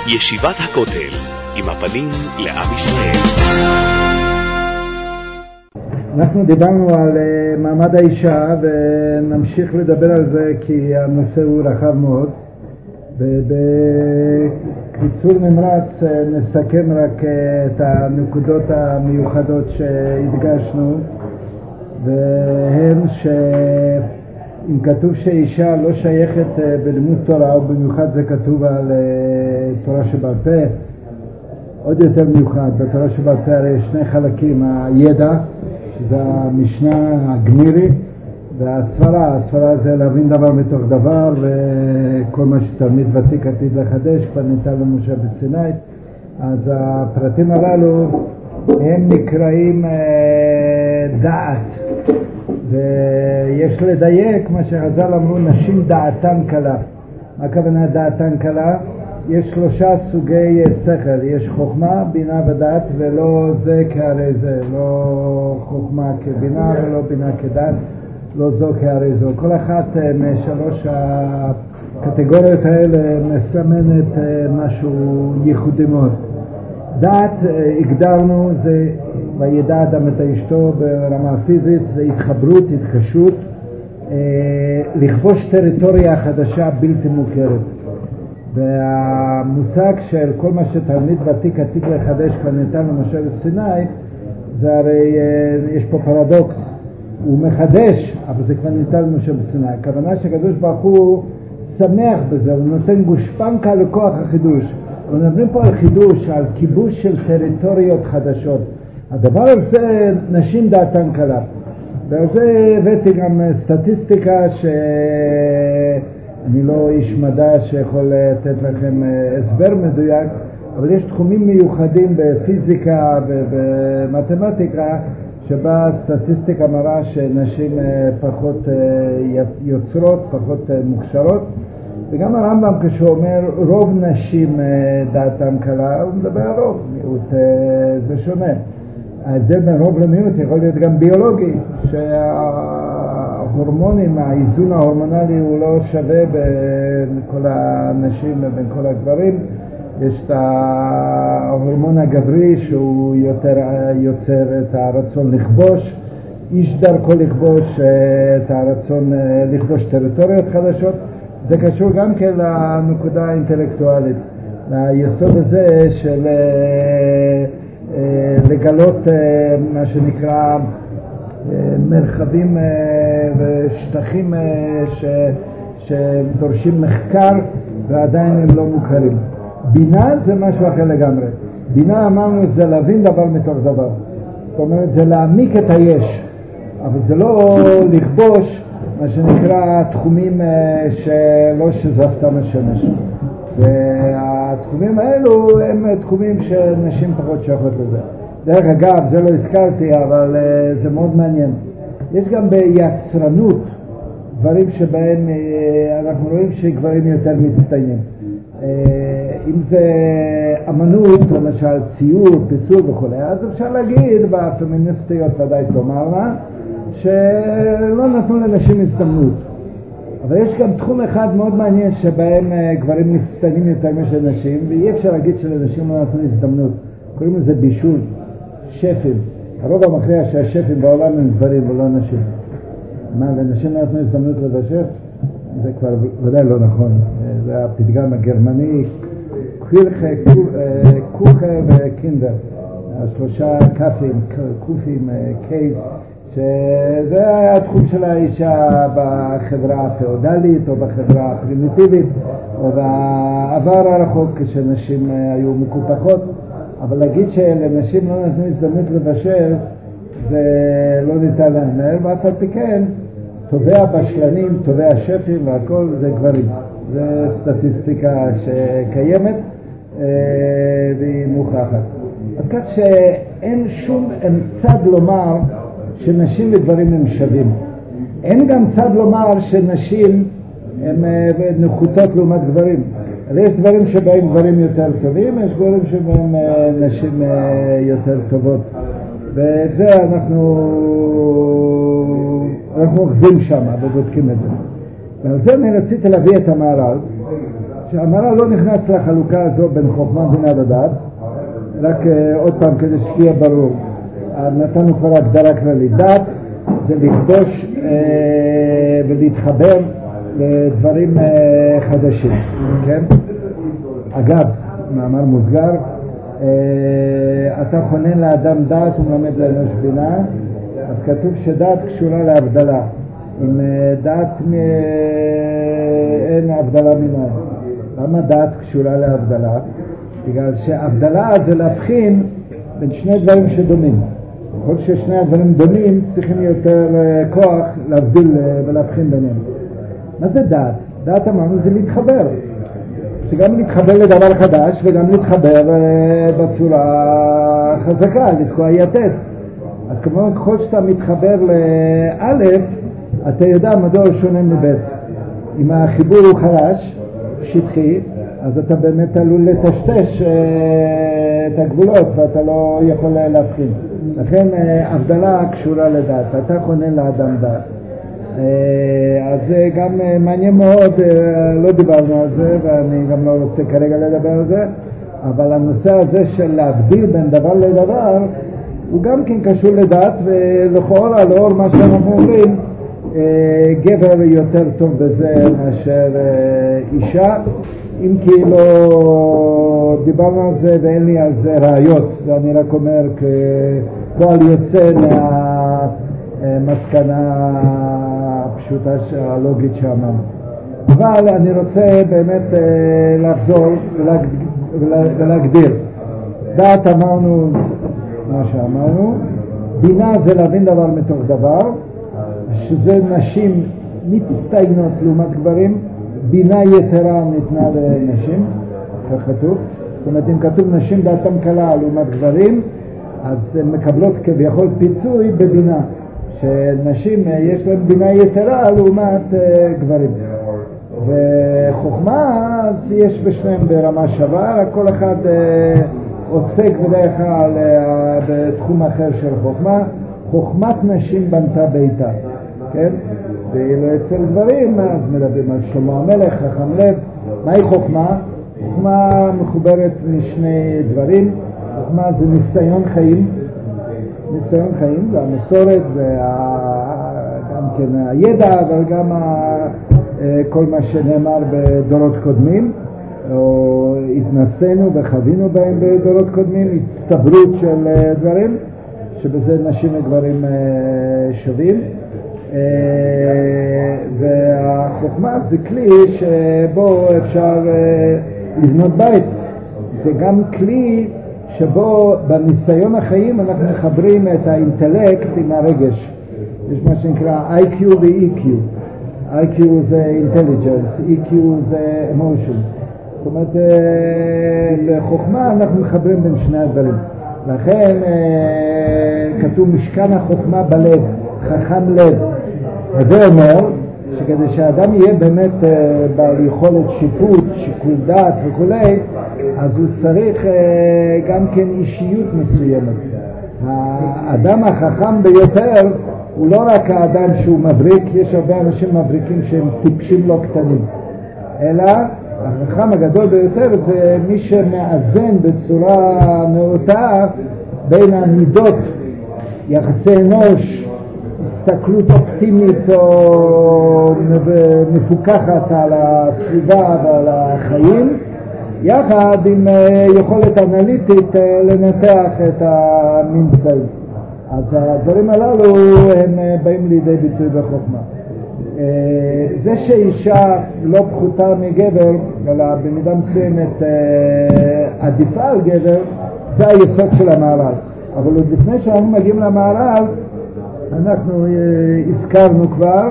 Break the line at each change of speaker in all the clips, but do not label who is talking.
ישיבת הכותל, עם הפנים לעם ישראל.
אנחנו דיברנו על מעמד האישה ונמשיך לדבר על זה כי הנושא הוא רחב מאוד. בקיצור נמרץ נסכם רק את הנקודות המיוחדות שהדגשנו, והן אם כתוב שאישה לא שייכת בלימוד תורה, ובמיוחד זה כתוב על תורה שבעל פה, עוד יותר מיוחד, בתורה שבעל פה הרי יש שני חלקים, הידע, שזה המשנה הגמירי, והספרה זה להבין דבר מתוך דבר, וכל מה שתלמיד ותיק עתיד לחדש, כבר ניתן למשה בסיני. אז הפרטים הללו הם נקראים דעת, ויש לדייק מה שחז"ל אמרו, נשים דעתן קלה. מה הכוונה דעתן קלה? יש שלושה סוגי שכל, יש חוכמה, בינה ודעת, ולא זה כהרי זה, לא חוכמה כבינה ולא בינה כדעת, לא זו כהרי זו. כל אחת משלוש הקטגוריות האלה מסמנת משהו ייחודי מאוד. דעת, הגדרנו, זה וידע אדם את אשתו ברמה הפיזית, זה התחברות, התקשרות, לכבוש טריטוריה חדשה בלתי מוכרת. והמושג של כל מה שתלמיד ותיק עתיד לחדש כבר ניתן למשה בסיני, זה הרי יש פה פרדוקס, הוא מחדש, אבל זה כבר ניתן למשה בסיני. הכוונה שהקדוש ברוך הוא שמח בזה, הוא נותן גושפנקה לכוח החידוש. אנחנו מדברים פה על חידוש, על כיבוש של טריטוריות חדשות. הדבר הזה נשים דעתן קלה. ועל זה הבאתי גם סטטיסטיקה אני לא איש מדע שיכול לתת לכם הסבר מדויק, אבל יש תחומים מיוחדים בפיזיקה ובמתמטיקה שבה סטטיסטיקה מראה שנשים פחות יוצרות, פחות מוכשרות. וגם הרמב"ם כשהוא אומר רוב נשים דעתם קלה, הוא מדבר על רוב, מיעוט זה שונה. ההבדל בין רוב למיעוט יכול להיות גם ביולוגי, שההורמונים, האיזון ההורמונלי הוא לא שווה בין כל הנשים ובין כל הגברים. יש את ההורמון הגברי שהוא יותר יוצר את הרצון לכבוש, איש דרכו לכבוש את הרצון לכבוש טריטוריות חדשות. זה קשור גם כן לנקודה האינטלקטואלית, ליסוד הזה של לגלות מה שנקרא מרחבים ושטחים שדורשים מחקר ועדיין הם לא מוכרים. בינה זה משהו אחר לגמרי. בינה אמרנו זה להבין דבר מתוך דבר, זאת אומרת זה להעמיק את היש, אבל זה לא לכבוש מה שנקרא תחומים שלא שזפתם השמש. והתחומים האלו הם תחומים שנשים פחות שייכות לזה. דרך אגב, זה לא הזכרתי, אבל זה מאוד מעניין. יש גם ביצרנות דברים שבהם אנחנו רואים שגברים יותר מצטיינים. אם זה אמנות, למשל ציור, פיסול וכו', אז אפשר להגיד, והפמיניסטיות ודאי תאמרנה, שלא נתנו לנשים הזדמנות. אבל יש גם תחום אחד מאוד מעניין שבהם גברים מצטיינים יותר משל נשים, ואי אפשר להגיד שלנשים לא נתנו הזדמנות. קוראים לזה בישול, שפים. הרוב המכריע שהשפים בעולם הם גברים ולא נשים. מה, לנשים לא נתנו הזדמנות לבשל? זה כבר ודאי לא נכון. זה הפתגם הגרמני, קוכה וקינדר. השלושה קפים, קופים, קייס, שזה היה התחום של האישה בחברה הפאודלית או בחברה הפרימיטיבית או בעבר הרחוק כשנשים היו מקופחות. אבל להגיד שלנשים לא נתנו הזדמנות לבשל זה לא ניתן להנהל, ואף על פי כן טובי הבשלנים, טובי השפים והכל זה גברים. זה סטטיסטיקה שקיימת והיא מוכחת. אז כך שאין שום צד לומר שנשים וגברים הם שווים. אין גם צד לומר שנשים הן נחותות לעומת גברים. אבל יש דברים שבהם גברים יותר טובים, יש דברים שבהם נשים יותר טובות. ואת זה אנחנו אוחזים שם ובודקים את זה. ועל זה אני רציתי להביא את המהר"ל, שהמהר"ל לא נכנס לחלוקה הזו בין חוכמה בינה ודעת, רק עוד פעם כדי שתהיה ברור, נתנו כבר הגדרה כללית. דעת זה לכבוש ולהתחבר לדברים חדשים, כן? אגב, מאמר מוסגר, אתה חונן לאדם דעת ומלמד לאנוש בינה, אז כתוב שדעת קשורה להבדלה. אם דעת אין הבדלה מיניים. למה דעת קשורה להבדלה? בגלל שהבדלה זה להבחין בין שני דברים שדומים. ככל ששני הדברים דומים צריכים יותר כוח להבדיל ולהבחין ביניהם. מה זה דעת? דעת אמרנו זה להתחבר. זה גם להתחבר לדבר חדש וגם להתחבר בצורה חזקה, לתקוע יתד. אז כמובן ככל שאתה מתחבר לאלף, אתה יודע מדוע הוא שונה מבית. אם החיבור הוא חלש, שטחי, אז אתה באמת עלול לטשטש את הגבולות ואתה לא יכול להבחין. לכן הבדלה קשורה לדעת, אתה חונן לאדם דעת. אז זה גם מעניין מאוד, לא דיברנו על זה ואני גם לא רוצה כרגע לדבר על זה, אבל הנושא הזה של להבדיל בין דבר לדבר הוא גם כן קשור לדעת, ולכאורה לאור מה שאנחנו אומרים גבר יותר טוב בזה מאשר אישה, אם כי לא דיברנו על זה ואין לי על זה ראיות, ואני רק אומר כפועל יוצא מהמסקנה הפשוטה הלוגית שאמרנו. אבל אני רוצה באמת לחזור ולהגדיר. דעת אמרנו מה שאמרנו, בינה זה להבין דבר מתוך דבר, שזה נשים מצטיינות לעומת גברים, בינה יתרה ניתנה לנשים, כך כתוב. זאת אומרת, אם כתוב נשים דעתם קלה לעומת גברים, אז הן מקבלות כביכול פיצוי בבינה, שנשים יש להן בינה יתרה לעומת גברים. וחוכמה, אז יש בשניהם ברמה שווה, כל אחד עוסק בדרך כלל בתחום אחר של חוכמה. חוכמת נשים בנתה ביתה, כן? ואילו אצל גברים, אז מדברים על שלמה המלך, חכם לב. מהי חוכמה? חוכמה מחוברת משני דברים. חוכמה זה ניסיון חיים. ניסיון חיים זה המסורת, זה גם כן הידע, אבל גם כל מה שנאמר בדורות קודמים, או התנסינו וחווינו בהם בדורות קודמים, הצטברות של דברים, שבזה נשים וגברים שווים. והחוכמה זה כלי שבו אפשר לבנות בית. זה גם כלי שבו בניסיון החיים אנחנו מחברים את האינטלקט עם הרגש. יש מה שנקרא IQ ו-EQ. IQ זה intelligence, EQ זה emotions. זאת אומרת, בחוכמה אנחנו מחברים בין שני הדברים. לכן כתוב משכן החוכמה בלב, חכם לב. זה אומר שכדי שהאדם יהיה באמת בעל יכולת שיפוט, שיקול דעת וכולי, אז הוא צריך גם כן אישיות מסוימת. האדם החכם ביותר הוא לא רק האדם שהוא מבריק, יש הרבה אנשים מבריקים שהם טיפשים לא קטנים, אלא החכם הגדול ביותר זה מי שמאזן בצורה נאותה בין המידות, יחסי אנוש, הסתכלות אופטימית או מפוקחת על הסביבה ועל החיים, יחד עם יכולת אנליטית לנתח את הממצאים. אז הדברים הללו הם באים לידי ביטוי בחוכמה. זה שאישה לא פחותה מגבר, אלא במידה מסוימת עדיפה על גבר, זה היסוד של המהר"ל. אבל עוד לפני שאנחנו מגיעים למהר"ל, אנחנו הזכרנו כבר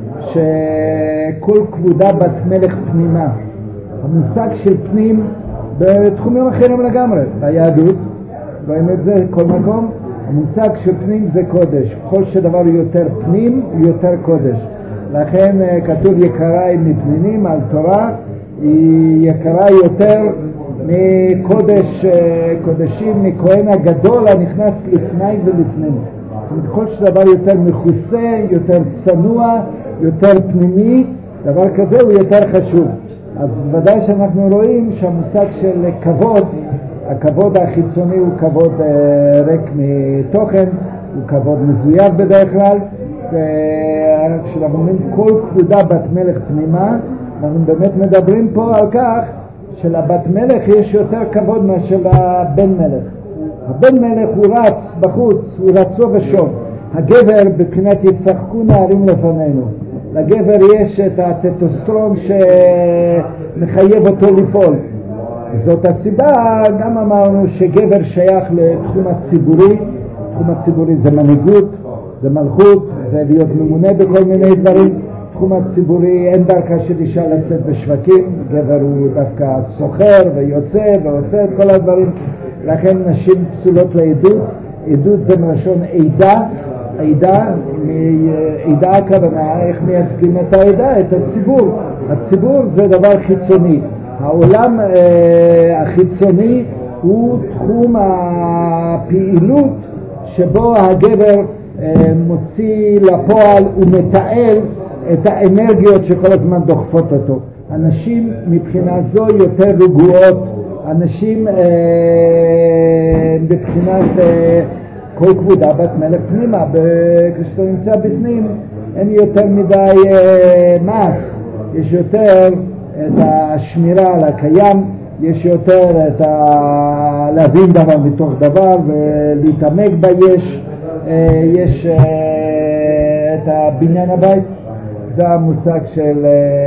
שכל כבודה בת מלך פנימה. המושג של פנים בתחומים אחרים לגמרי. ביהדות, רואים את זה כל מקום, המושג של פנים זה קודש. כל שדבר הוא יותר פנים, הוא יותר קודש. לכן כתוב יקרה מפנינים על תורה, היא יקרה יותר מקודש, קודשים, מכהן הגדול הנכנס לפני ולפנים. כל שדבר יותר מכוסה, יותר צנוע, יותר פנימי, דבר כזה הוא יותר חשוב. אז ודאי שאנחנו רואים שהמושג של כבוד, הכבוד החיצוני הוא כבוד ריק מתוכן, הוא כבוד מזויף בדרך כלל. כשאנחנו אומרים כל כבודה בת מלך פנימה, אנחנו באמת מדברים פה על כך שלבת מלך יש יותר כבוד מאשר לבן מלך. הבן מלך הוא רץ בחוץ, הוא רצו ושוב. הגבר בבחינת ישחקו נערים לפנינו. לגבר יש את הטסטוסטרון שמחייב אותו לפעול. זאת הסיבה, גם אמרנו שגבר שייך לתחום הציבורי. תחום הציבורי זה מנהיגות, זה מלכות, זה להיות ממונה בכל מיני דברים. תחום הציבורי אין דרכה של אישה לצאת בשווקים, גבר הוא דווקא סוחר ויוצא ועושה את כל הדברים. לכן נשים פסולות לעדות. עדות זה מלשון עדה. עדה הכוונה איך מייצגים את העדה, את הציבור. הציבור זה דבר חיצוני. העולם החיצוני הוא תחום הפעילות שבו הגבר מוציא לפועל ומתעל את האנרגיות שכל הזמן דוחפות אותו. אנשים מבחינה זו יותר רגועות, אנשים בבחינת כל כבודה בת מלך פנימה. כשאתה נמצא בפנים אין יותר מדי מס, יש יותר את השמירה על הקיים, יש יותר את להבין דבר מתוך דבר ולהתעמק ביש, יש את הבניין הבית. זה המושג של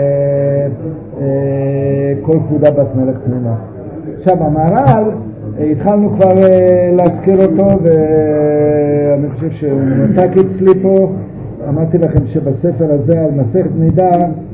כל כבודה בת מלך פנימה. עכשיו המהר"ל, התחלנו כבר להזכיר אותו, ואני חושב שהוא נתק אצלי פה. אמרתי לכם שבספר הזה על מסכת נידה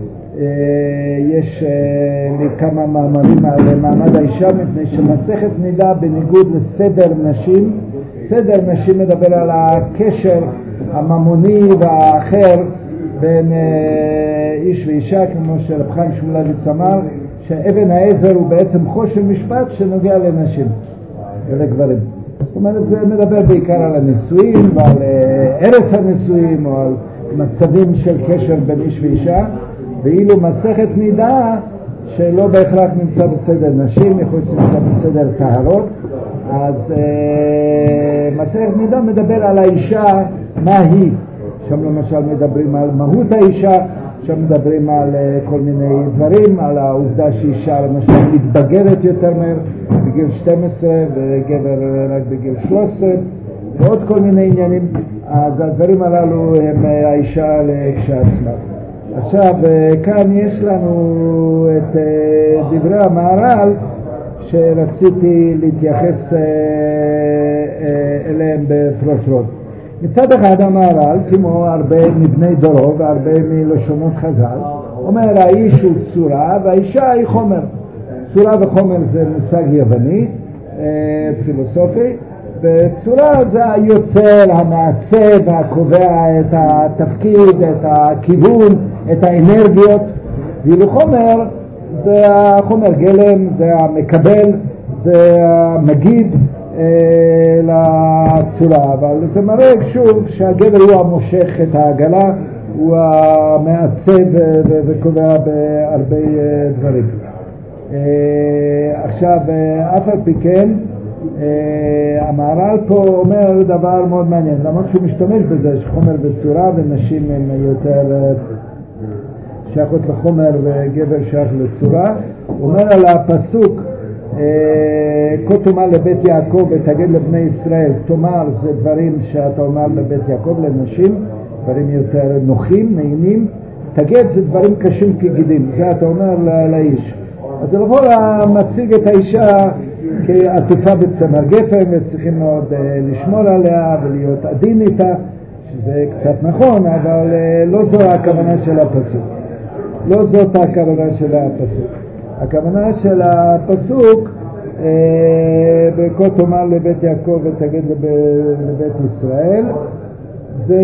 יש לי כמה מאמרים על מעמד האישה, מפני שמסכת נידה בניגוד לסדר נשים, סדר נשים מדבר על הקשר הממוני והאחר בין איש ואישה, כמו שרב חיים שמואלביץ אמר, שאבן העזר הוא בעצם חושן משפט שנוגע לנשים ולגברים. זאת אומרת, זה מדבר בעיקר על הנישואים ועל ערש הנישואים או על מצבים של קשר בין איש ואישה, ואילו מסכת נידה שלא בהכרח נמצא בסדר נשים, יכול להיות שנמצא בסדר טהרות. אז מסכת נידה מדבר על האישה, מה היא. שם למשל מדברים על מהות האישה, שם מדברים על כל מיני דברים, על העובדה שאישה למשל מתבגרת יותר מהר בגיל 12 וגבר רק בגיל 13 ועוד כל מיני עניינים. אז הדברים הללו הם האישה כשעצמה. עכשיו כאן יש לנו את דברי המהר"ל שרציתי להתייחס אליהם בפרוטרוט. מצד אחד המהר"ל, כמו הרבה מבני דורו והרבה מלשונות חז"ל, אומר האיש הוא צורה והאישה היא חומר. צורה וחומר זה מושג יווני, פילוסופי, וצורה זה היוצר, המעצב, הקובע את התפקיד, את הכיוון, את האנרגיות, ואילו חומר זה החומר גלם, זה המקבל, זה המגיד לצורה. אבל זה מראה שוב שהגבר הוא המושך את העגלה, הוא המעצב וקובע בהרבה דברים. עכשיו, אף על פי כן, המהר"ל פה אומר דבר מאוד מעניין, למרות שהוא משתמש בזה שחומר וצורה ונשים הם יותר שייכות לחומר וגבר שייך לצורה. הוא אומר על הפסוק כה תאמר לבית יעקב ותגיד לבני ישראל, תאמר זה דברים שאתה אומר לבית יעקב, לנשים דברים יותר נוחים, נעימים, תגיד זה דברים קשים כגידים, זה אתה אומר לאיש. אז לבוא מציג את האישה כעטופה בצמר גפן וצריכים מאוד לשמור עליה ולהיות עדין איתה, שזה קצת נכון, אבל לא זו הכוונה של הפסוק. לא זאת הכוונה של הפסוק. הכוונה של הפסוק בכה תאמר לבית יעקב ותגיד לבית ישראל, זה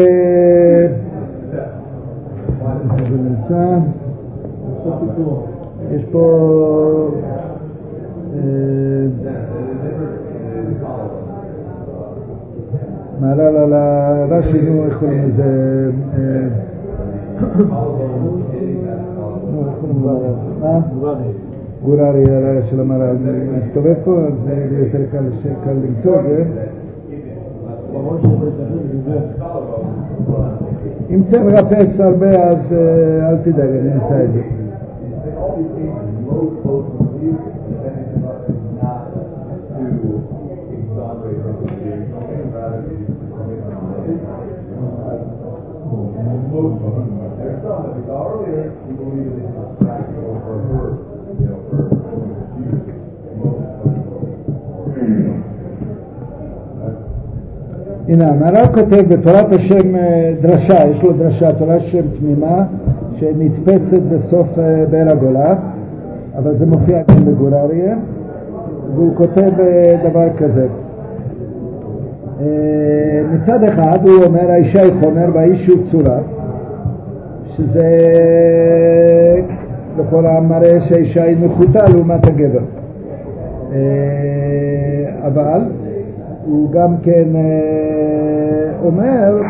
נמצא, יש פה מהר"ל על הרש"י, איך קוראים לזה, גוררי של המר"ל מסתובב פה, זה יותר קל למצוא את זה. אם צריך לחפש הרבה אז אל תדאג, אני נמצא את זה. הנה, המהר"ל כותב בתורת השם דרשה, יש לו דרשה, תורת השם תמימה, שנתפסת בסוף באר הגולה, אבל זה מופיע גם בגורריה, והוא כותב דבר כזה. מצד אחד הוא אומר, האישה היא חומר והאיש הוא צורה, שזה לכל המראה שהאישה היא נחותה לעומת הגבר. אבל הוא גם כן אומר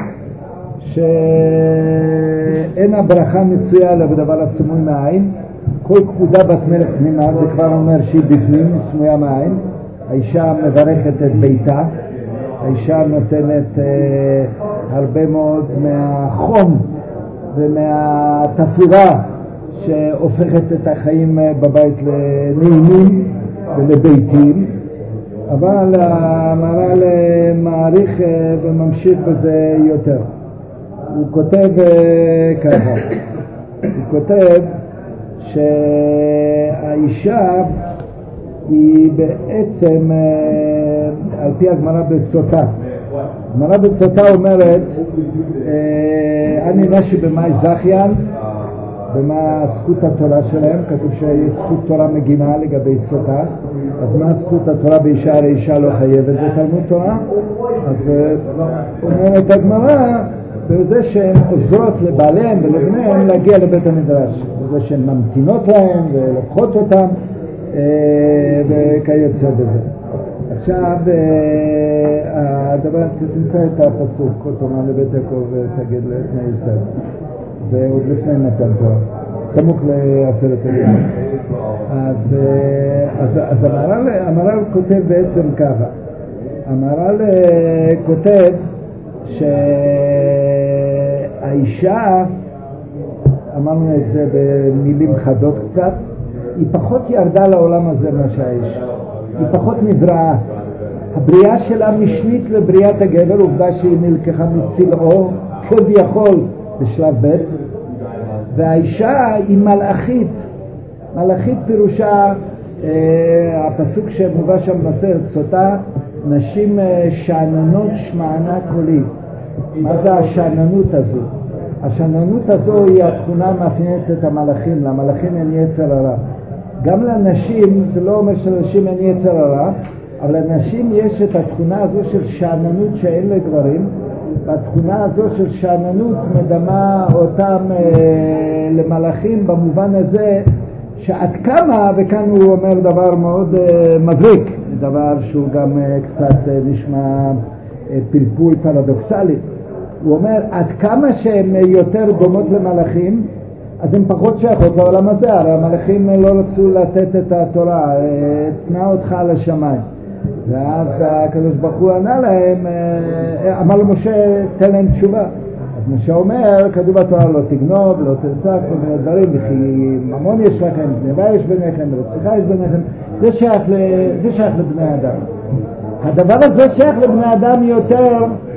שאין הברכה מצויה לה בדבר הסמוי מהעין. כל כבודה בת מלך פנימה, זה כבר אומר שהיא בפנים, סמויה מהעין. האישה מברכת את ביתה, האישה נותנת הרבה מאוד מהחום ומהתפאורה שהופכת את החיים בבית לנעימים ולביתיים. אבל המהר"ל מעריך וממשיך בזה יותר. הוא כותב ככה, הוא כותב שהאישה היא בעצם על פי הגמרא בסוטה. הגמרא בסוטה אומרת אני נשי במאי זכיין, ומה זכות התורה שלהם? כתוב שיש זכות תורה מגינה לגבי סוטה. אז מה זכות התורה באישה? הרי אישה לא חייבת בתלמוד תורה. אז אומרת הגמרא בזה שהן עוזרות לבעליהם ולבניהם להגיע לבית המדרש, בזה שהן ממתינות להם ולוקחות אותם וכיוצא בזה. עכשיו הדבר, תמצא את הפסוק, כל תאמר לבית יעקב תגיד לבני ישראל, זה עוד לפני נתן תורה, סמוך לעשרת הדיברות. אז המהר"ל כותב בעצם ככה, המהר"ל כותב שהאישה, אמרנו את זה במילים חדות קצת, היא פחות ירדה לעולם הזה מה שהאיש, היא פחות נבראה. הבריאה שלה משנית לבריאת הגבר, עובדה שהיא נלקחה מצלעו כביכול בשלב ב', והאישה היא מלאכית. מלאכית פירושה הפסוק שמובא שם במסכת סוטה, נשים שאננות שמענה קולי. מה זה השאננות הזו? השאננות הזו היא התכונה המאפיינת את המלאכים. למלאכים אין יצר הרע. גם לנשים, זה לא אומר שלנשים אין יצר הרע, אבל לנשים יש את התכונה הזו של שאננות שאין לגברים, והתכונה הזו של שאננות מדמה אותם למלאכים במובן הזה שעד כמה, וכאן הוא אומר דבר מאוד מבריק, דבר שהוא גם קצת נשמע פלפול פרדוקסלי. הוא אומר עד כמה שהן יותר דומות למלאכים, אז הן פחות שייכות לעולם הזה. הרי המלאכים לא רצו לתת את התורה, תנה אותך על השמיים. ואז הקדוש ברוך הוא ענה להם, אמר למשה תן להם תשובה. אז משה אומר, כתוב בתורה לא תגנוב, לא תרצח, כל מיני דברים, וכי ממון יש לכם, גנבה יש ביניכם, ורציחה יש ביניכם. זה שייך לבני אדם. הדבר הזה שייך לבני אדם יותר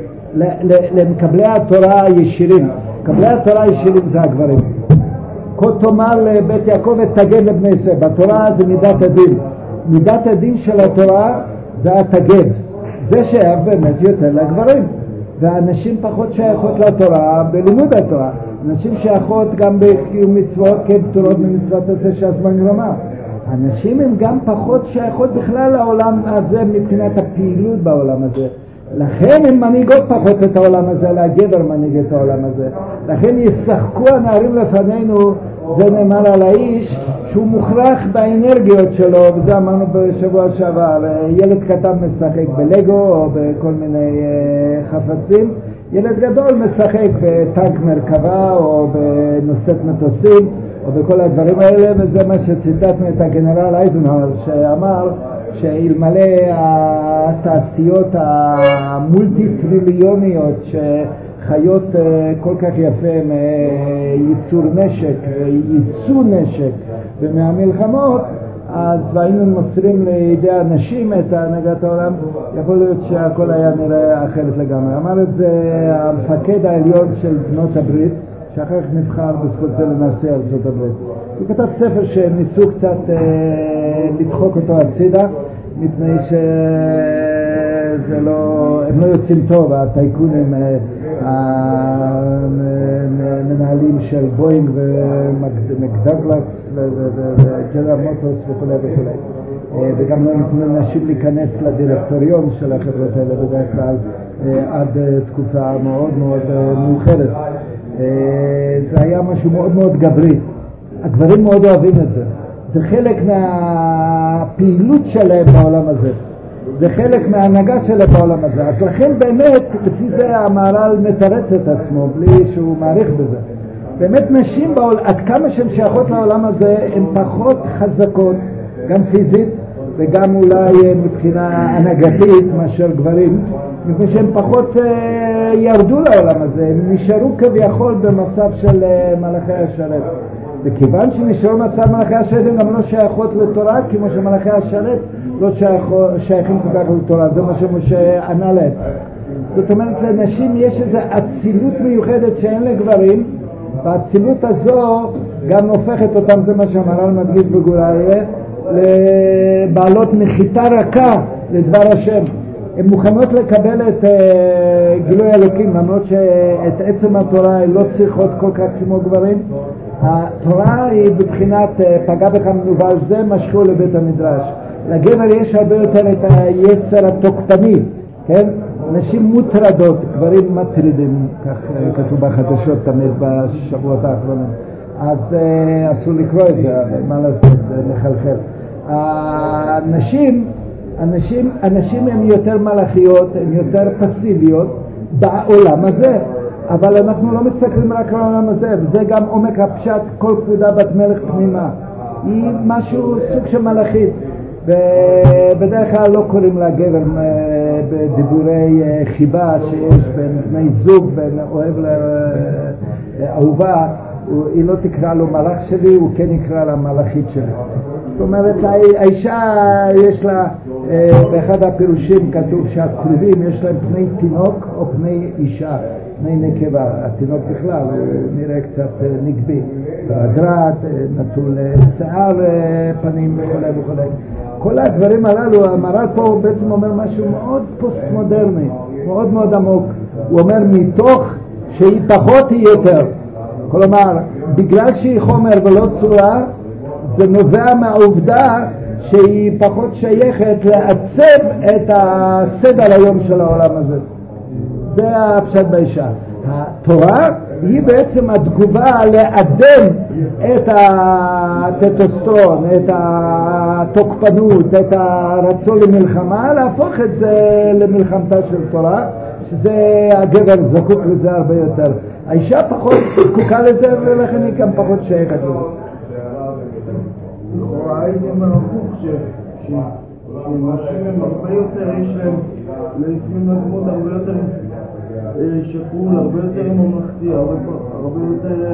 למקבלי התורה הישירים. מקבלי התורה הישירים זה הגברים. כה תאמר לבית יעקב ותגד לבני ישראל. בתורה זה מידת הדין. מידת הדין של התורה זה התגד. זה שייך באמת יותר לגברים. והנשים פחות שייכות לתורה בלימוד התורה. נשים שייכות גם בקיום מצוות כפטורות ממצוות עשה שהזמן גרמה. הנשים הן גם פחות שייכות בכלל לעולם הזה מבחינת הפעילות בעולם הזה. לכן הן מנהיגות פחות את העולם הזה, הגבר מנהיג את העולם הזה. לכן ישחקו הנערים לפנינו, זה נאמר על האיש שהוא מוכרח באנרגיות שלו, וזה אמרנו בשבוע שעבר, ילד קטן משחק בלגו או בכל מיני חפצים, ילד גדול משחק בטנק מרכבה או בנושאת מטוסים או בכל הדברים האלה, וזה מה שציטטנו את הגנרל אייזנהאואר שאמר שאלמלא התעשיות המולטי טריליוניות שחיות כל כך יפה מייצור נשק וייצוא נשק ומהמלחמות, אז היינו מוסרים לידי אנשים את הנהגת העולם, יכול להיות שהכל היה נראה אחרת לגמרי. אמר את זה המפקד העליון של בנות הברית, שאחר כך נבחר בזכות זה לנשיא ארצות הברית. הוא כתב ספר שניסו קצת לדחוק אותו הצידה, מפני שהם לא יוצאים טוב, הטייקונים המנהלים של בוינג ומקדוגלקס וג'נרל מוטורס וכו' וכו'. וגם לא נתנו לנשים להיכנס לדירקטוריון של החברות האלה בדרך כלל עד תקופה מאוד מאוד מאוחרת. זה היה משהו מאוד מאוד גברי. הגברים מאוד אוהבים את זה. זה חלק מהפעילות שלהם בעולם הזה. זה חלק מההנהגה שלהם בעולם הזה. אז לכן באמת, לפי זה המהר"ל מתרץ את עצמו, בלי שהוא מעריך בזה. באמת נשים, עד כמה שהן שייכות לעולם הזה, הן פחות חזקות, גם פיזית, וגם אולי מבחינה הנהגתית מאשר גברים, מפני שהם פחות ירדו לעולם הזה, הם נשארו כביכול במצב של מלאכי השרת. וכיוון שנשארו מצב מלאכי השרת הם גם לא שייכות לתורה, כמו שמלאכי השרת לא שייכים כל כך לתורה, זה מה שמשה ענה להם. זאת אומרת, לנשים יש איזו אצילות מיוחדת שאין לגברים, והאצילות הזו גם הופכת אותם, זה מה שהמהר"ל מדגיש בגוריה, לבעלות נחיתה רכה לדבר השם. הן מוכנות לקבל את גילוי אלוקים, למרות שאת עצם התורה הן לא צריכות כל כך כמו גברים. התורה היא בבחינת פגע בך מנוול, זה משכו לבית המדרש. לגבר יש הרבה יותר את היצר התוקפני, כן? נשים מוטרדות, גברים מטרידים, כך כתוב בחדשות תמיד בשבועות האחרונים. אז אסור לקרוא את זה, מה לעשות, זה מחלחל. הנשים הן יותר מלאכיות, הן יותר פסיביות בעולם הזה, אבל אנחנו לא מסתכלים רק על העולם הזה, וזה גם עומק הפשט, כל פקודה בת מלך פנימה. היא משהו סוג של מלאכית, ובדרך כלל לא קוראים לה גבר בדיבורי חיבה שיש בין בני זוג, בין אוהב לאהובה, היא לא תקרא לו מלאך שלי, הוא כן יקרא לה מלאכית שלי. זאת אומרת, האישה יש לה, באחד הפירושים כתוב שהקרובים יש להם פני תינוק או פני אישה, פני נקבה. התינוק בכלל נראה קצת נגבי, רדרד, נטול שיער פנים וכו' וכו'. כל הדברים הללו, המהר"ל פה בעצם אומר משהו מאוד פוסט מודרני, מאוד מאוד עמוק. הוא אומר מתוך שהיא פחות היא יותר. כלומר, בגלל שהיא חומר ולא צורה, זה נובע מהעובדה שהיא פחות שייכת לעצב את הסדר היום של העולם הזה. זה הפשט באישה. התורה היא בעצם התגובה לעדן את הטטוסטרון, את התוקפנות, את הרצון למלחמה, להפוך את זה למלחמתה של תורה, שזה הגבר זקוק לזה הרבה יותר. האישה פחות זקוקה לזה ולכן היא גם פחות שייכת לזה.
לכאורה הייתי אומר הפוך שנשים הם הרבה יותר, יש להם לפעמים לדמות הרבה יותר שקול, הרבה יותר ממלכתי, הרבה יותר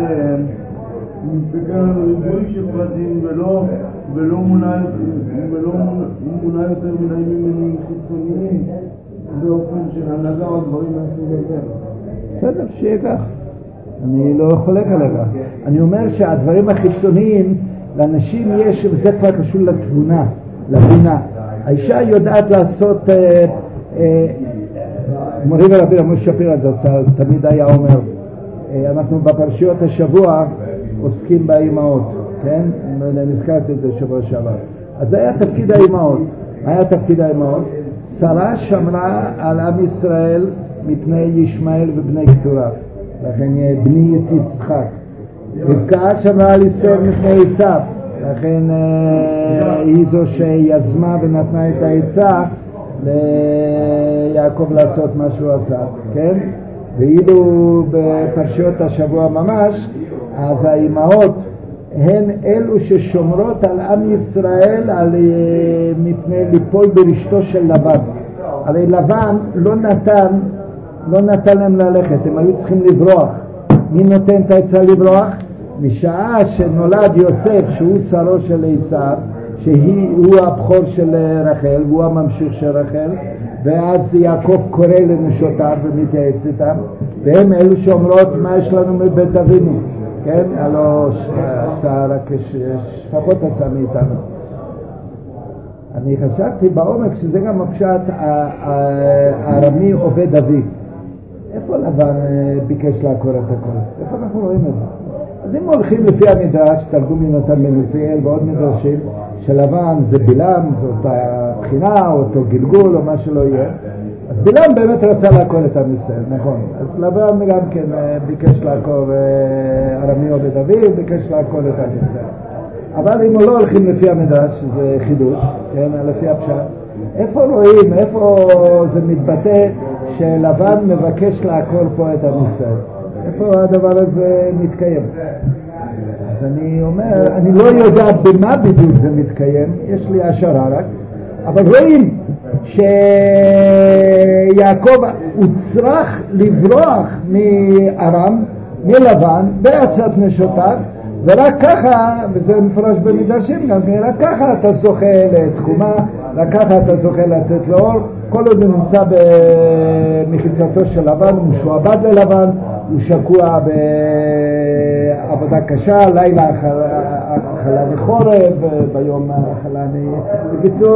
ריבוי של פרטים ולא מונע יותר מדי ממנים חיצוניים באופן של הנהגה או דברים מהסוג הזה.
בסדר, שיהיה כך. אני לא חולק עליך. אני אומר שהדברים החיצוניים לאנשים יש, וזה כבר קשור לתבונה, לבינה. האישה יודעת לעשות, מורי ורבי רמוש שפירא זצ"ל תמיד היה אומר, אנחנו בפרשיות השבוע עוסקים באימהות, כן? נזכרתי את זה שבוע שעבר. אז זה היה תפקיד האימהות. מה היה תפקיד האימהות? שרה שמרה על עם ישראל מפני ישמעאל ובני קטורה. לכן בני את יצחק. רבקה שמרה על ישראל מפני עשיו. לכן היא זו שיזמה ונתנה את העצה ליעקב לעשות מה שהוא עשה, כן? ואילו בפרשיות השבוע ממש, אז האימהות הן אלו ששומרות על עם ישראל מפני ליפול ברשתו של לבן. הרי לבן לא נתן להם ללכת, הם היו צריכים לברוח. מי נותן את העצה לברוח? משעה שנולד יוסף, שהוא שרו של עשיו, שהוא הבכור של רחל, והוא הממשיך של רחל, ואז יעקב קורא לנשותיו ומתייעץ איתם, והם אלו שאומרות מה יש לנו מבית אבינו, כן? הלא עשה רק שפחות עשה מאיתנו. אני חשבתי בעומק שזה גם הפשט הארמי עובד אבי. איפה לבן ביקש לעקור את הכל? איפה אנחנו רואים את זה? אז אם הולכים לפי המדרש, תרגום יונתן בן עוזיאל ועוד מדרשים, שלבן זה בלעם, זאת הבחינה או אותו גלגול או מה שלא יהיה, אז בלעם באמת רצה לעקור את עם ישראל, נכון. אז לבן גם כן ביקש לעקור ארמי עובד אבי, ביקש לעקור את עם ישראל. אבל אם לא הולכים לפי המדרש, שזה חידוש, כן, לפי הפשט, איפה רואים, איפה זה מתבטא שלבן מבקש לעקור פה את עם ישראל? איפה הדבר הזה מתקיים? אז אני אומר, אני לא יודע במה בדיוק זה מתקיים, יש לי השערה רק, אבל רואים שיעקב הוא צריך לברוח מארם, מלבן, בעצת נשותיו, ורק ככה, וזה מפורש במדרשים גם, רק ככה אתה זוכה לתחומה, רק ככה אתה זוכה לצאת לאור, כל עוד הוא נמצא במחיצתו של לבן, הוא משועבד ללבן, הוא שקוע בעבודה קשה, לילה חלני חורב, ביום חלני... בקיצור,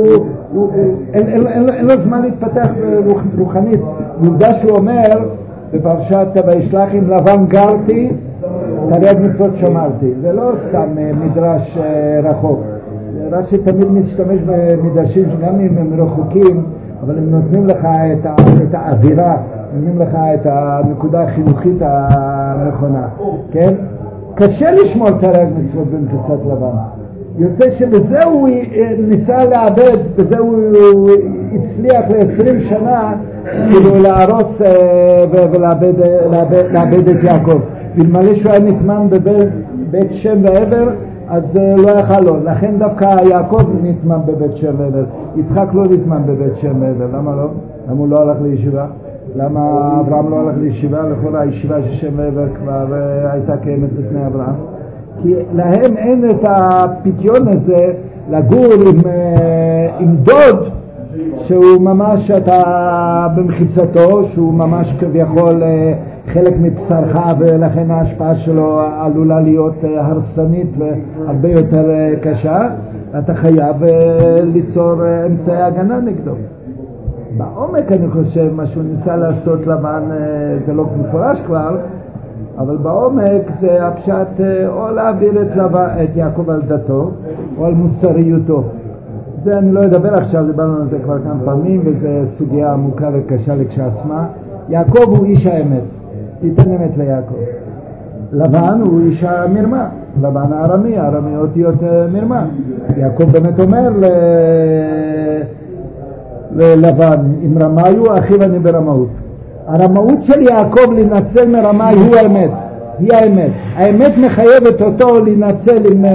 אין לו זמן להתפתח רוחנית. עובדה שהוא אומר בפרשת וישלח עם לבן גרתי, תרי"ג מצוות שמרתי. זה לא סתם מדרש רחוק. רש"י תמיד משתמש במדרשים שגם אם הם רחוקים, אבל הם נותנים לך את האווירה, נותנים לך את הנקודה החינוכית הנכונה, כן? קשה לשמור תרי"ג מצוות במחיצת לבן. יוצא שבזה הוא ניסה לעבד, בזה הוא הצליח ל20 שנה כאילו להרוס ולעבד את יעקב. ולמלא שהוא היה נטמן בבית שם ועבר, אז לא יכל לו. לכן דווקא יעקב נטמן בבית שם ועבר. יצחק לא נטמן בבית שם ועבר. למה לא? למה הוא לא הלך לישיבה? למה אברהם לא הלך לישיבה? לכל הישיבה ששם ועבר כבר הייתה קיימת לפני אברהם. כי להם אין את הפתיון הזה לגור עם דוד שהוא ממש אתה במחיצתו, שהוא ממש כביכול חלק מבשרך, ולכן ההשפעה שלו עלולה להיות הרסנית והרבה יותר קשה. אתה חייב ליצור אמצעי הגנה נגדו. בעומק אני חושב מה שהוא ניסה לעשות לבן, זה לא מפורש כבר, אבל בעומק זה הפשט או להעביר את יעקב על דתו או על מוסריותו. זה אני לא אדבר עכשיו, דיברנו על זה כבר כמה פעמים, וזו סוגיה עמוקה וקשה לכשעצמה. יעקב הוא איש האמת, תיתן אמת ליעקב. לבן הוא איש המרמה, לבן הארמי, הארמי אותיות מרמה. יעקב באמת אומר ללבן, אם רמאי הוא אחיו אני ברמאות. הרמאות של יעקב לנצל מרמאי הוא האמת, היא האמת. האמת מחייבת אותו לנצל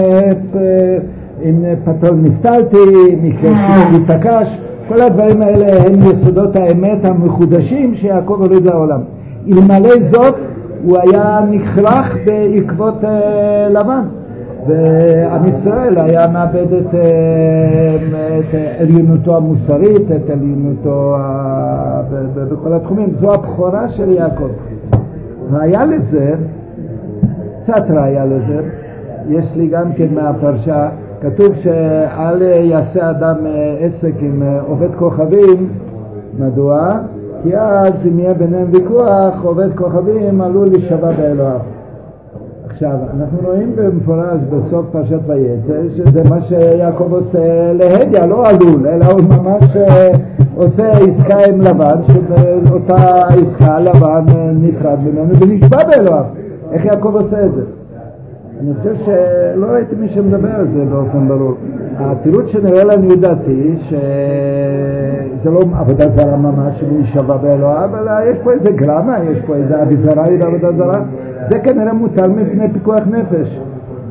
עם פתול נפתלתי, מתקש, כל הדברים האלה הם יסודות האמת המחודשים שיעקב הוריד לעולם. אלמלא זאת הוא היה נכרח בעקבות לבן, ועם ישראל היה מאבד את עליונותו המוסרית, את עליונותו בכל התחומים. זו הבכורה של יעקב. ראיה לזה, קצת ראיה לזה, יש לי גם כן מהפרשה, כתוב שאל יעשה אדם עסק עם עובד כוכבים. מדוע? כי אז אם יהיה ביניהם ויכוח, עובד כוכבים עלול להישבע באלוהיו. עכשיו, אנחנו רואים במפורש בסוף פרשת ויצא שזה מה שיעקב עושה להדיה, לא עלול, אלא הוא ממש עושה עסקה עם לבן, שבאותה עסקה לבן נפרד ממנו ונשבע באלוהיו. איך יעקב עושה את זה? אני חושב שלא ראיתי מי שמדבר על זה באופן ברור. התירוץ שנראה לנו ידעתי שזה לא עבודה זרה ממש שהוא יישבע באלוהיו, אבל יש פה איזה גרמה, יש פה איזה אביזרה עבודה זרה. זה כנראה מוטל מפני פיקוח נפש.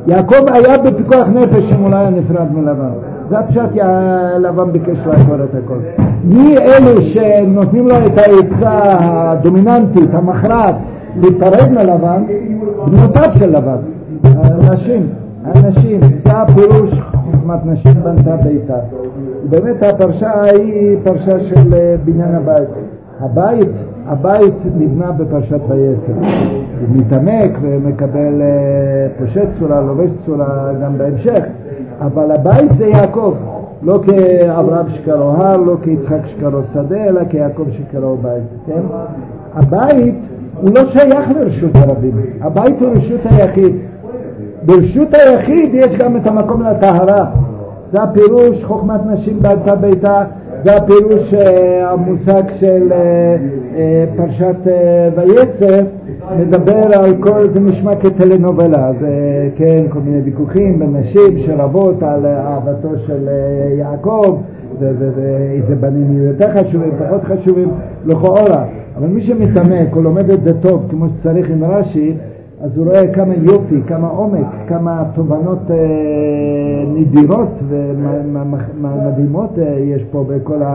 יעקב היה בפיקוח נפש אם אולי נפרד מלבן. זה הפשט, לבן ביקש לעקור את הכל. מי אלו שנותנים לו את העצה הדומיננטית, המכרעת, להיפרד מלבן? בנותיו של לבן. האנשים, זה הפירוש חוכמת נשים בנתה ביתה. באמת הפרשה היא פרשה של בניין הבית. הבית נבנה בפרשת ויצא. הוא מתעמק ומקבל פושט צורה, לובש צורה גם בהמשך. אבל הבית זה יעקב, לא כאברהם שקראו הר, לא כיצחק שקראו שדה, אלא כיעקב שקראו בית. כן? הבית הוא לא שייך לרשות הרבים. הבית הוא רשות היחיד. ברשות היחיד יש גם את המקום לטהרה. זה הפירוש חוכמת נשים בנתה ביתה. זה הפירוש המושג של פרשת ויצא, מדבר על כל, זה נשמע כטלנובלה, זה כן, כל מיני ויכוחים בין נשים שרבות על אהבתו של יעקב, ואיזה בנים יהיו יותר חשובים, פחות חשובים, לכאורה. אבל מי שמתעמק, הוא לומד את זה טוב, כמו שצריך עם רש"י, אז הוא רואה כמה יופי, כמה עומק, כמה תובנות נדירות ומדהימות יש פה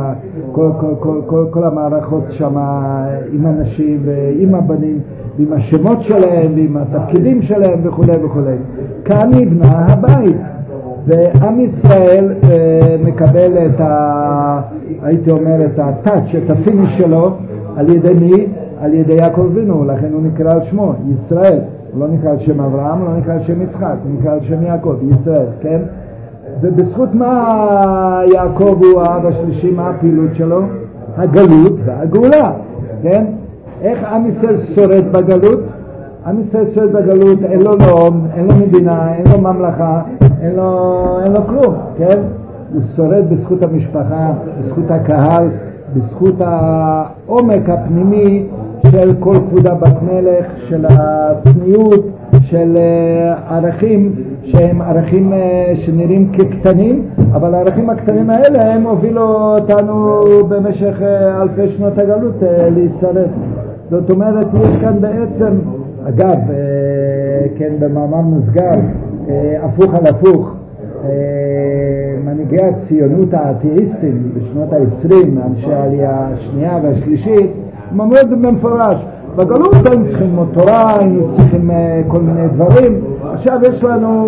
בכל המערכות שם עם הנשים ועם הבנים, עם השמות שלהם ועם התפקידים שלהם וכו' וכו'. כאן נבנה הבית, ועם ישראל מקבל את הייתי אומר את הטאץ', את הפיניש שלו, על ידי מי? על ידי יעקב אבינו, לכן הוא נקרא על שמו, ישראל. הוא לא נקרא על שם אברהם, הוא לא נקרא על שם יצחק, הוא נקרא על שם יעקב, ישראל, כן? ובזכות מה יעקב הוא האב השלישי, מה הפעילות שלו? הגלות והגאולה, כן? איך עם ישראל שורד בגלות? עם ישראל שורד בגלות, אין לו לאום, אין לו מדינה, אין לו ממלכה, אין לו כלום, כן? הוא שורד בזכות המשפחה, בזכות הקהל, בזכות העומק הפנימי של כל כבודה בת מלך, של הצניעות, של ערכים שהם ערכים שנראים כקטנים, אבל הערכים הקטנים האלה הם הובילו אותנו במשך אלפי שנות הגלות להישרד. זאת אומרת, יש כאן בעצם, אגב, כן, במאמר מוסגר, הפוך על הפוך, מנהיגי הציונות האתאיסטים בשנות ה-20, אנשי העלייה השנייה והשלישית, הם אמרו את זה במפורש. בגלות היינו צריכים תורה, היינו צריכים כל מיני דברים. עכשיו יש לנו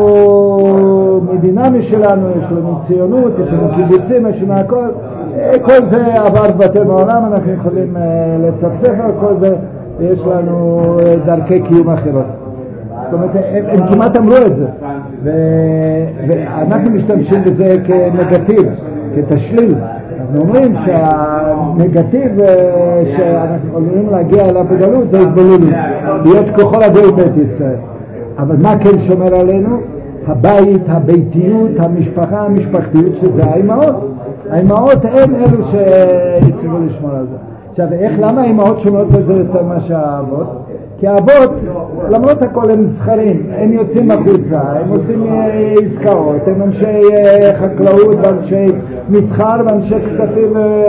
מדינה משלנו, יש לנו ציונות, יש לנו קיבוצים, יש לנו הכל. כל זה עבר בבתי מעולם, אנחנו יכולים לצפצף על כל זה, ויש לנו דרכי קיום אחרות. זאת אומרת, הם כמעט אמרו את זה, ואנחנו משתמשים בזה כנגטיב, כתשליל. אנחנו אומרים שהנגטיב שאנחנו יכולים להגיע אליו בגלות זה התבוללות, להיות ככל הגוי בית ישראל. אבל מה כן שומר עלינו? הבית, הביתיות, המשפחה, המשפחתיות, שזה האימהות. האימהות הן אלו שיצטרכו לשמור על זה. עכשיו, למה האימהות שומרות בזה יותר מה שהאבות? כי האבות, למרות הכל הם זכרים, הם יוצאים החוצה, הם עושים עסקאות, הם אנשי חקלאות ואנשי מסחר ואנשי כספים,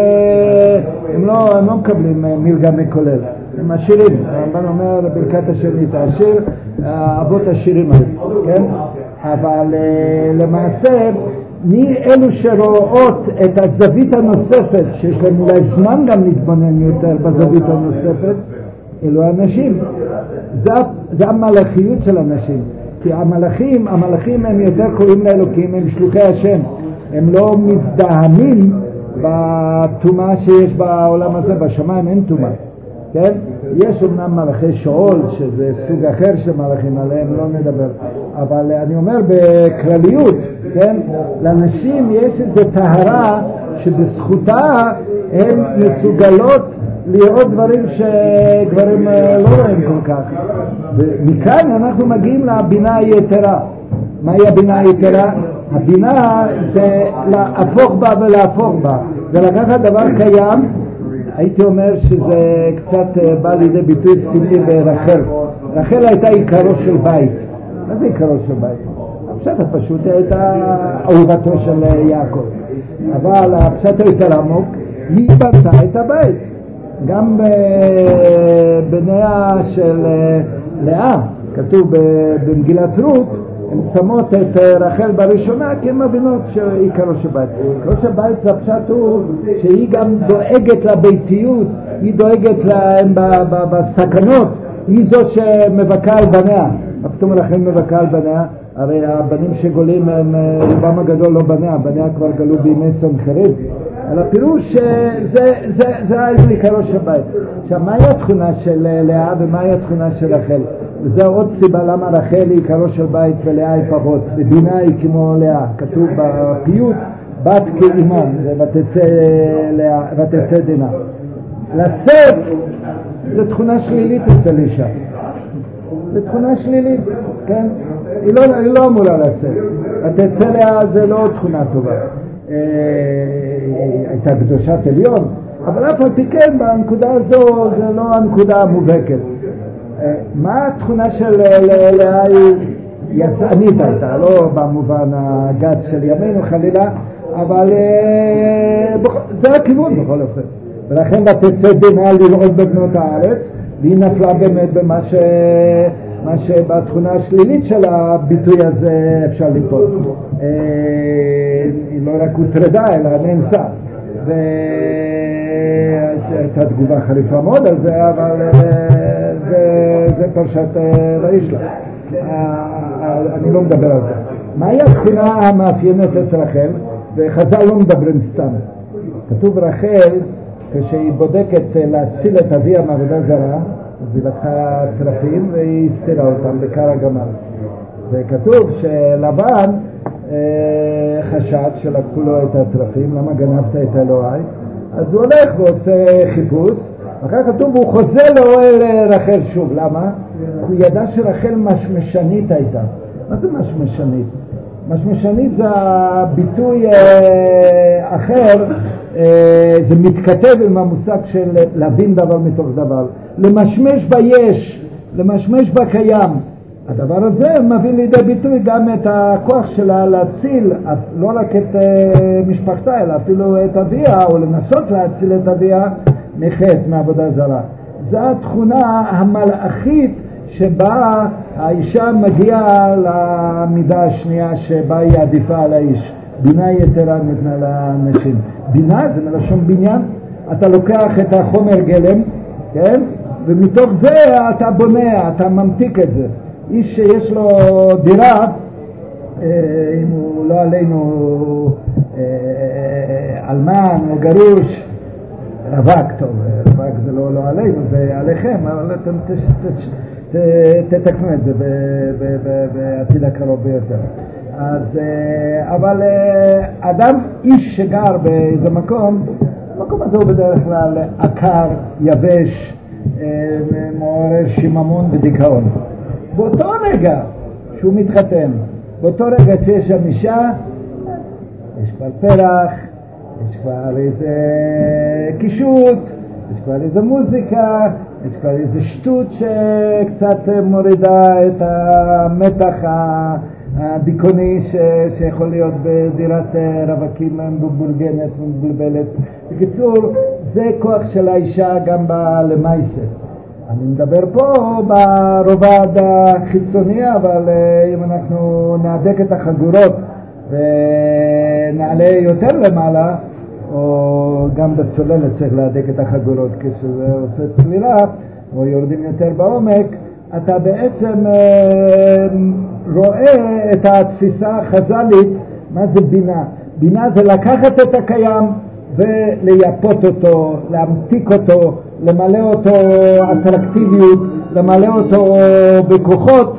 הם לא מקבלים מלגה מכולל, הם עשירים. הרמב"ן אומר ברכת השמית, העשיר, האבות עשירים האלה, כן? אבל למעשה, מי אלו שרואות את הזווית הנוספת, שיש להם אולי זמן גם להתבונן יותר בזווית הנוספת, אלו האנשים. זה המלאכיות של אנשים. כי המלאכים הם יותר קוראים לאלוקים, הם שלוחי השם. הם לא מזדהמים בתומה שיש בעולם הזה, בשמיים אין תומה. כן? יש אומנם מלאכי שאול, שזה סוג אחר של מלאכים, עליהם לא נדבר. אבל אני אומר בכלליות, כן? לאנשים יש איזו טהרה שבזכותה הם מסוגלות לראות דברים שגברים לא רואים כל כך. ומכאן אנחנו מגיעים לבינה היתרה. מהי הבינה היתרה? הבינה זה להפוך בה ולהפוך בה. זה לקחת דבר קיים, הייתי אומר שזה קצת בא לידי ביטוי סמלי ברחל. רחל הייתה עיקרו של בית. מה זה עיקרו של בית? הפשט הפשוט הייתה אהובתו של יעקב. אבל הפשט היותר עמוק, היא בנתה את הבית. גם בניה של לאה, כתוב במגילת רות, הן שמות את רחל בראשונה כי הן מבינות שהיא כראש הבית. כראש הבית זה הפשט הוא שהיא גם דואגת לביתיות, היא דואגת להם בסכנות, היא זאת שמבקה על בניה. מה פתאום רחל מבקה על בניה? הרי הבנים שגולים הם רובם הגדול לא בניה, בניה כבר גלו בימי סנחריב. על הפירוש זה העזרי כראש הבית. עכשיו, מהי התכונה של לאה ומהי התכונה של רחל? וזו עוד סיבה למה רחל היא כראש הבית ולאה היא פחות. ודינה היא כמו לאה. כתוב בפיוט, בת כאימן, ותצא דינה. לצאת זה תכונה שלילית אצל אישה. זה תכונה שלילית, כן? היא לא אמורה לצאת. ותצא לאה זה לא תכונה טובה. הייתה קדושת עליון, אבל אף על פי כן בנקודה הזו זה לא הנקודה המובהקת. מה התכונה של לאה? היא יצאנית הייתה, לא במובן הגס של ימינו חלילה, אבל זה הכיוון בכל אופן. ולכן ותצא דינה לראות בבנות הארץ, והיא נפלה באמת במה שבתכונה השלילית של הביטוי הזה אפשר ליפול. היא לא רק הוטרדה אלא נאנסה, והייתה תגובה חריפה מאוד על זה, אבל זה פרשת וישלח. אני לא מדבר על זה. מהי התכונה המאפיינת את רחל? וחז"ל לא מדברים סתם. כתוב רחל כשהיא בודקת להציל את אביה מעבודה זרה, אז היא לקחה טרפים והיא הסתירה אותם בקר הגמל. וכתוב שלבן חשד שלקחו לו את הטרפים, למה גנבת את אלוהי? אז הוא הולך ועושה חיפוש, אחר כתוב הוא חוזר לאוהל רחל שוב. למה? הוא ידע שרחל משמשנית הייתה. מה זה משמשנית? משמשנית זה ביטוי אחר, זה מתכתב עם המושג של להבין דבר מתוך דבר. למשמש ביש, למשמש בקיים. הדבר הזה מביא לידי ביטוי גם את הכוח שלה להציל לא רק את משפחתה אלא אפילו את אביה, או לנסות להציל את אביה מחטא, מעבודה זרה. זו התכונה המלאכית שבה האישה מגיעה למידה השנייה שבה היא עדיפה על האיש. בינה יתרה ניתנה לאנשים. בינה זה מלשון בניין. אתה לוקח את החומר גלם, כן? ומתוך זה אתה בונה, אתה ממתיק את זה. איש שיש לו דירה, אם הוא לא עלינו אלמן או גרוש, רווק, טוב, רווק זה לא עלינו, זה עליכם, אבל אתם תתקנו את זה בעתיד הקרוב ביותר. אז, אבל אדם, איש שגר באיזה מקום, המקום הזה הוא בדרך כלל עקר, יבש, מעורר שיממון ודיכאון. באותו רגע שהוא מתחתן, באותו רגע שיש שם אישה, יש כבר פרח, יש כבר איזה קישוט, יש כבר איזה מוזיקה, יש כבר איזה שטות שקצת מורידה את המתח הדיכאוני שיכול להיות בדירת רווקים מבולגנת ומבולבלת. בקיצור, זה כוח של האישה גם למעשה. אני מדבר פה ברובד החיצוני, אבל אם אנחנו נעדק את החגורות ונעלה יותר למעלה, או גם בצוללת צריך להדק את החגורות כשזה עושה צלילה, או יורדים יותר בעומק, אתה בעצם רואה את התפיסה החז"לית. מה זה בינה? בינה זה לקחת את הקיים ולייפות אותו, להמתיק אותו, למלא אותו אטרקטיביות, למלא אותו בכוחות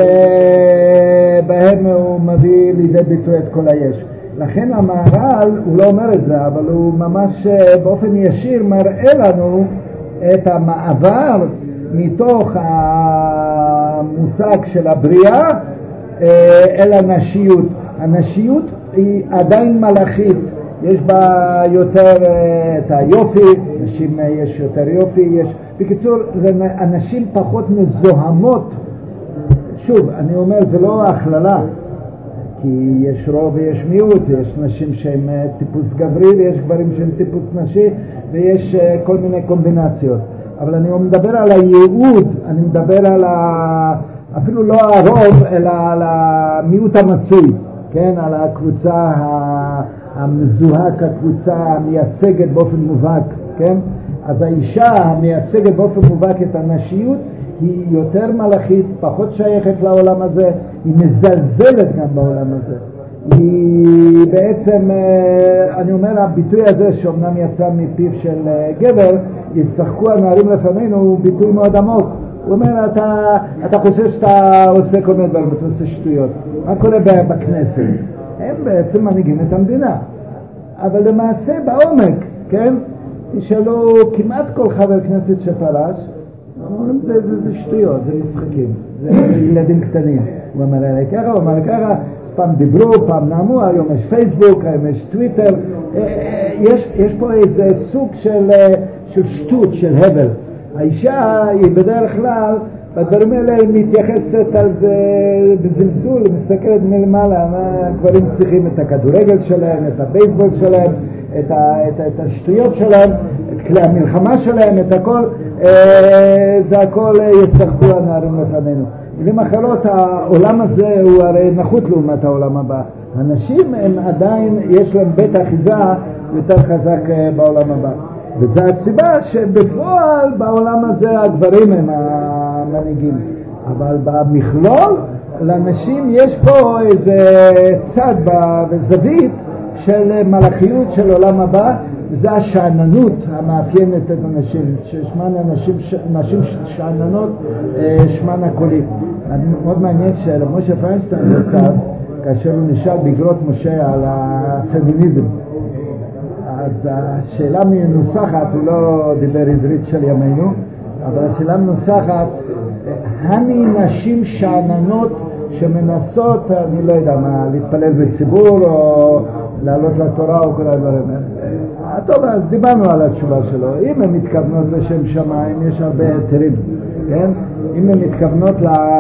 שבהם הוא מביא לידי ביטוי את כל היש. לכן המהר"ל, הוא לא אומר את זה, אבל הוא ממש באופן ישיר מראה לנו את המעבר מתוך המושג של הבריאה אל הנשיות. הנשיות היא עדיין מלאכית, יש בה יותר את היופי, נשים יש יותר יופי, בקיצור, הנשים פחות מזוהמות. שוב, אני אומר, זה לא הכללה, כי יש רוב ויש מיעוט, יש נשים שהן טיפוס גברי ויש גברים שהן טיפוס נשי, ויש כל מיני קומבינציות. אבל אני מדבר על הייעוד, אני מדבר אפילו לא הרוב, אלא על המיעוט המצוי, כן? על הקבוצה המזוהה כקבוצה המייצגת באופן מובהק, כן? אז האישה המייצגת באופן מובהק את הנשיות היא יותר מלאכית, פחות שייכת לעולם הזה, היא מזלזלת גם בעולם הזה. היא בעצם, אני אומר, הביטוי הזה שאומנם יצא מפיו של גבר, ישחקו הנערים לפנינו, הוא ביטוי מאוד עמוק. הוא אומר, אתה חושב שאתה עושה כל מיני דברים, אתה עושה שטויות. מה קורה בכנסת? הם בעצם מנהיגים את המדינה. אבל למעשה בעומק, כן? תשאלו כמעט כל חבר כנסת שפרש, אומרים, זה שטויות, זה משחקים, זה ילדים קטנים. הוא אומר עלי ככה, הוא אומר ככה, פעם דיברו, פעם נעמו, היום יש פייסבוק, היום יש טוויטר, יש פה איזה סוג של שטות, של הבל. האישה היא בדרך כלל, בדברים האלה היא מתייחסת על זה בזלזול, מסתכלת מלמעלה, הגברים צריכים את הכדורגל שלהם, את הבייסבול שלהם, את השטויות שלהם, את כלי המלחמה שלהם, את הכל, זה הכל יצחקו הנערים לפנינו. במילים אחרות, העולם הזה הוא הרי נחות לעומת העולם הבא. הנשים הם עדיין, יש להם בית אחיזה יותר חזק בעולם הבא. וזו הסיבה שבפועל בעולם הזה הגברים הם המנהיגים. אבל במכלול, לנשים יש פה איזה צד בזווית של מלאכיות של עולם הבא, וזה השעננות המאפיינת את הנשים, ששמן נשים שעננות, שמן הקולי. מאוד מעניין שלמשה פיינשטיין יצא, כאשר הוא נשאל בגרות משה על הפמיניזם. אז השאלה מנוסחת, הוא לא דיבר עברית של ימינו, אבל השאלה מנוסחת, הני נשים שעננות שמנסות, אני לא יודע מה, להתפלל בציבור או לעלות לתורה או כל הדברים האלה. טוב, אז דיברנו על התשובה שלו. אם הן מתכוונות לשם שמיים, יש הרבה היתרים, כן? אם הן מתכוונות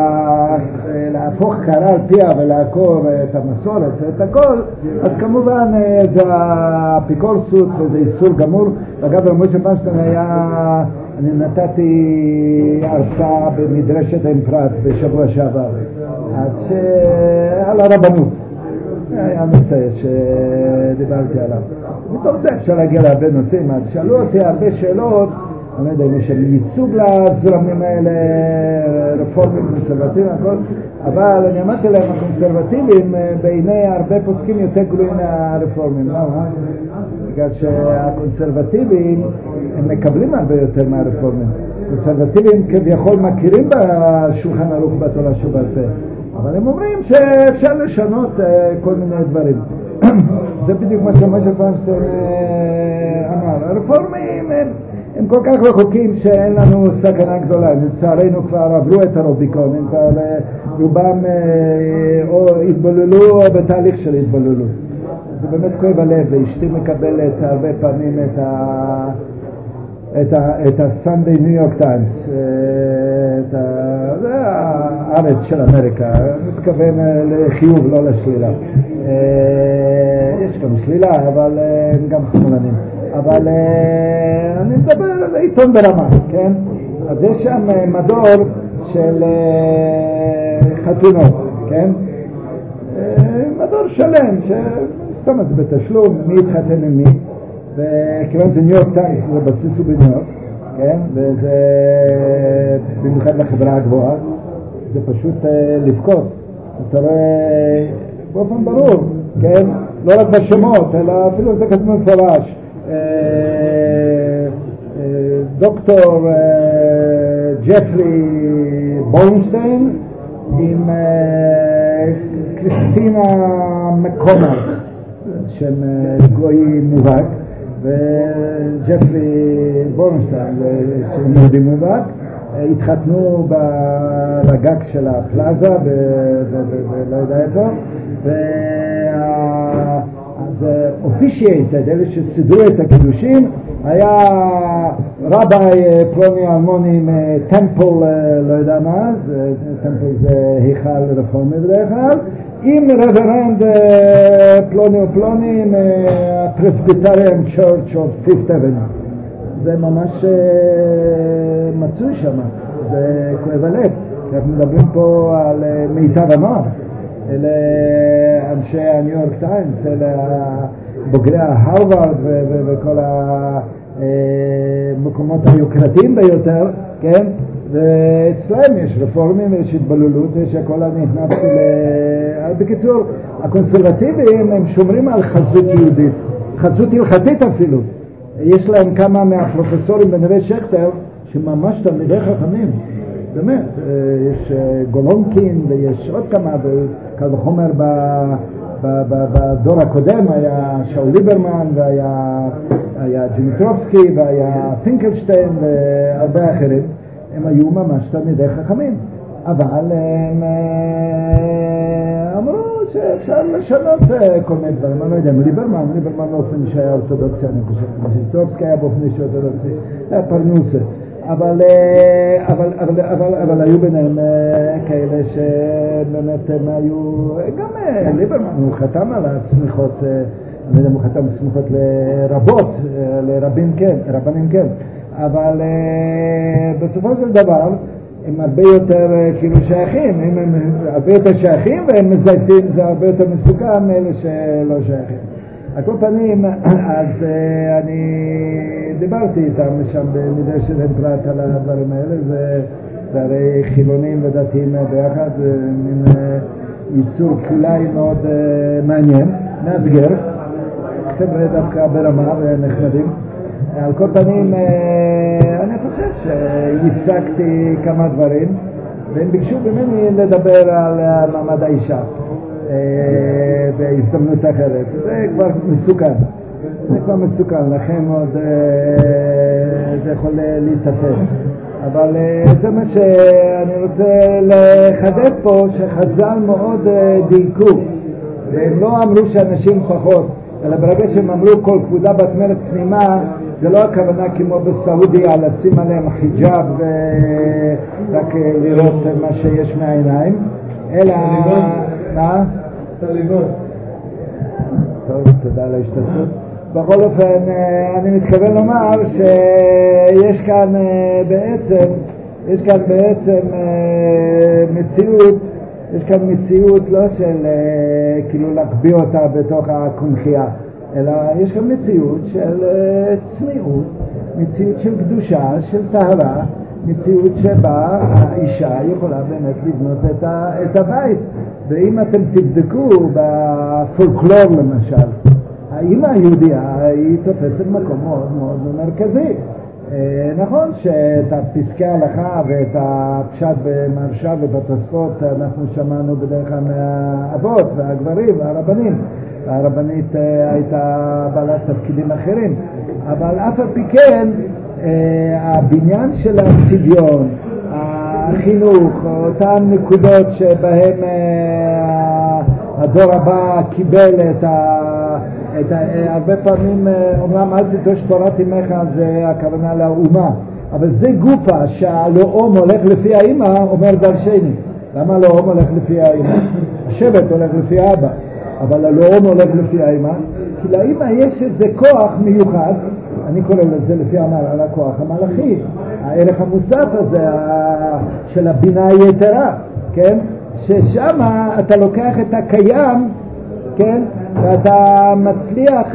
להפוך קרה על פיה ולעקור את המסורת ואת הכל, אז כמובן זה אפיקורסות וזה איסור גמור. אגב, משה פיינשטיין היה, אני נתתי הרצאה במדרשת עין פרת בשבוע שעבר, אז על הרבנות. היה נושא שדיברתי עליו. מתוך זה אפשר להגיע להרבה נושאים. אז שאלו אותי הרבה שאלות, אני לא יודע אם יש ייצוג לזרמים האלה, רפורמים, קונסרבטיביים, הכל, אבל אני אמרתי להם, הקונסרבטיביים בעיני הרבה פוסקים יותר גלויים מהרפורמים. למה? בגלל שהקונסרבטיביים הם מקבלים הרבה יותר מהרפורמים. הקונסרבטיביים כביכול מכירים בשולחן ערוך בתורה שבעל פה, אבל הם אומרים שאפשר לשנות כל מיני דברים. זה בדיוק מה שמשה פיינשטיין אמר. הרפורמים הם כל כך רחוקים שאין לנו סכנה גדולה. לצערנו כבר עברו את הרוביקון, הם כבר רובם או התבוללו או בתהליך של התבוללות. זה באמת כואב הלב, ואשתי מקבלת הרבה פעמים את ה-Sunday New York Times, זה הארץ של אמריקה, מתכוון לחיוב, לא לשלילה. יש גם שלילה, אבל הם גם שמאלנים. אבל אני מדבר על עיתון ברמה, כן? אז יש שם מדור של חתונות, כן? מדור שלם, שסתם אז בתשלום, מי יתחתן עם מי, וכיוון זה ניו יורק טיימס, זה בסיס הוא בניו יורק, כן? וזה במיוחד לחברה הגבוהה, זה פשוט לבכות. אתה רואה באופן ברור, כן? לא רק בשמות, אלא אפילו זה כתוב מפורש. דוקטור ג'פרי בורנשטיין עם קריסטינה מקונר, שם גוי מובהק, וג'פרי בורנשטיין, שם יהודי מובהק, התחתנו בגג של הפלאזה ולא יודע איפה, אז אופישייטד, אלה שסידרו את הקידושים, היה רבי פלוני אלמוני מטמפל, לא יודע מה, טמפל זה היכל רפורמי בדרך כלל, עם רברנד פלוני ופלוני מהפרסביטריאן צ'רץ' אוף פיפט אבניו. זה ממש מצוי שם, זה כואב הלב. אנחנו מדברים פה על מיטב הנוער, אלה אנשי הניו יורק טיימס, אלה בוגרי ההרווארד וכל המקומות היוקרתיים ביותר, כן? ואצלם יש רפורמים ויש התבוללות ויש הכל. אני נכנסתי בקיצור, הקונסרבטיביים הם שומרים על חזות יהודית, חזות הלכתית אפילו. יש להם כמה מהפרופסורים בנווה שכתר שממש תלמידי חכמים, באמת. יש גולונקין ויש עוד כמה, וקל וחומר בדור הקודם היה שאול ליברמן והיה ג'מיטרובסקי והיה פינקלשטיין והרבה אחרים. הם היו ממש תלמידי חכמים, אבל הם אמרו שאפשר לשנות כל מיני דברים. אני לא יודע, ליברמן באופן שהיה אורתודוקסי, אני חושב, ג'מיטרובסקי היה באופן שהיה אורתודוקסי, היה פרנוסה, אבל היו ביניהם כאלה שבאמת הם היו, גם ליברמן הוא חתם על הסמיכות, אני לא יודע אם הוא חתם על סמיכות לרבות, לרבים כן, רבנים כן, אבל בסופו של דבר הם הרבה יותר כאילו שייכים, הם הרבה יותר שייכים והם מזייפים, זה הרבה יותר מסוכן מאלה שלא שייכים. על כל פנים, אז אני דיברתי איתם שם במדרשת פרת על הדברים האלה, זה הרי חילונים ודתיים ביחד, מין ייצור כלאי מאוד מעניין, מאתגר, חבר'ה דווקא ברמה ונחמדים. על כל פנים, אני חושב שהצגתי כמה דברים, והם ביקשו ממני לדבר על מעמד האישה בהזדמנות אחרת. זה כבר מסוכן, לכם עוד זה יכול להתאפס. אבל זה מה שאני רוצה לחדד פה, שחז"ל מאוד דייקו, והם לא אמרו שאנשים פחות, אלא ברגע שהם אמרו כל כבודה בת מלך פנימה, זה לא הכוונה כמו בסעודיה לשים עליהם חיג'אב ורק לראות מה שיש מהעיניים, אלא... מה?
תליבון.
טוב, תודה על ההשתתפות. בכל אופן, אני מתכוון לומר שיש כאן בעצם מציאות לא של כאילו להקביא אותה בתוך הקונחייה, אלא יש כאן מציאות של צניעות, מציאות של קדושה, של טהרה, מציאות שבה האישה יכולה באמת לבנות את הבית. ואם אתם תבדקו בפולקלור למשל, האמא היהודיה היא תופסת מקום מאוד מאוד מרכזי. נכון שאת פסקי ההלכה ואת הפשט במרשה ובתוספות אנחנו שמענו בדרך כלל מהאבות והגברים והרבנים, והרבנית הייתה בעלת תפקידים אחרים, אבל אף על פי כן הבניין של הצביון, החינוך, אותן נקודות שבהם הדור הבא קיבל הרבה פעמים אומנם אל תיטוש תורת אמך, זה הכוונה לאומה, אבל זה גופה שהלאום הולך לפי האמא אומר דרשני. למה הלאום הולך לפי האמא? השבט הולך לפי האבא, אבל הלאום הולך לפי האמא כי לאמא יש איזה כוח מיוחד, אני קורא לזה לפי על הכוח המלאכי, הערך המוסף הזה של הבינה היתרה, כן? ששם אתה לוקח את הקיים, כן? ואתה מצליח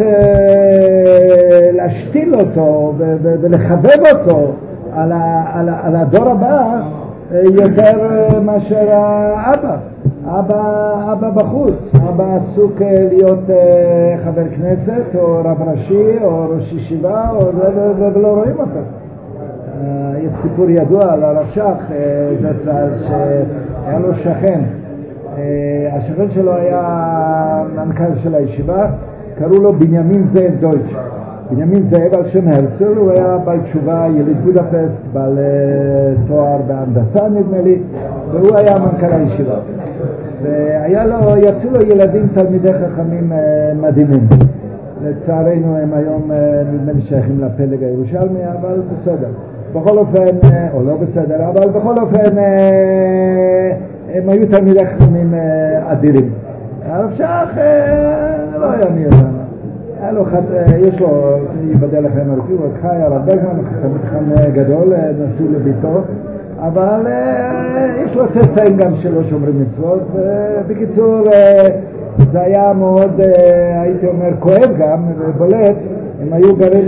להשתיל אותו ולחבב אותו על הדור הבא יותר מאשר האבא. אבא בחוץ, אבא עסוק להיות חבר כנסת או רב ראשי או ראש ישיבה ולא רואים אותו. יש סיפור ידוע על הרב שך זצ"ל שהיה לו שכן, השכן שלו היה מנכ"ל של הישיבה, קראו לו בנימין זאב דויטש. בנימין זאב על שם הרצל, הוא היה בעל תשובה, יליד בודפסט, בעל תואר בהנדסה נדמה לי, והוא היה מנכ"ל הישיבה. יצאו לו ילדים תלמידי חכמים מדהימים. לצערנו הם היום נדמה לי שייכים לפלג הירושלמי, אבל בסדר. בכל אופן, או לא בסדר, אבל בכל אופן הם היו תלמידי חכמים אדירים. הרב שך לא היה מי אותנו. יש לו, ייבדל לכם הרפי, הוא חי הרב ברגמן, חכם גדול, נסעו לביתו, אבל יש לו צאצאים גם שלא שומרים מצוות. בקיצור, זה היה מאוד, הייתי אומר, כואב גם ובולט. הם היו גרים